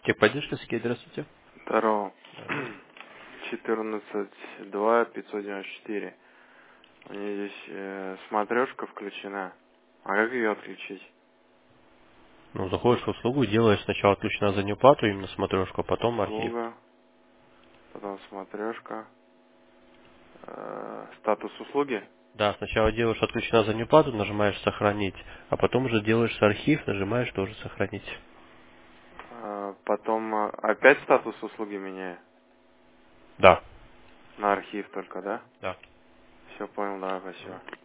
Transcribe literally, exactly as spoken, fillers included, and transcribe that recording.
Техподдержка, Сергей, здравствуйте. Здорово. Здравствуйте. четырнадцать два пятьсот девяносто четыре. У меня здесь э, смотрешка включена. А как ее отключить? Ну, заходишь в услугу, делаешь сначала отключена заднюю плату, именно смотрешку, а потом архив. Услуга, потом смотрешка, э, статус услуги, Да, сначала делаешь отключена заднюю плату, нажимаешь сохранить, а потом уже делаешь архив, нажимаешь тоже сохранить. э, потом э, опять статус услуги меняю. Да. На архив только, да? Да. Все понял, да, Мгм. спасибо.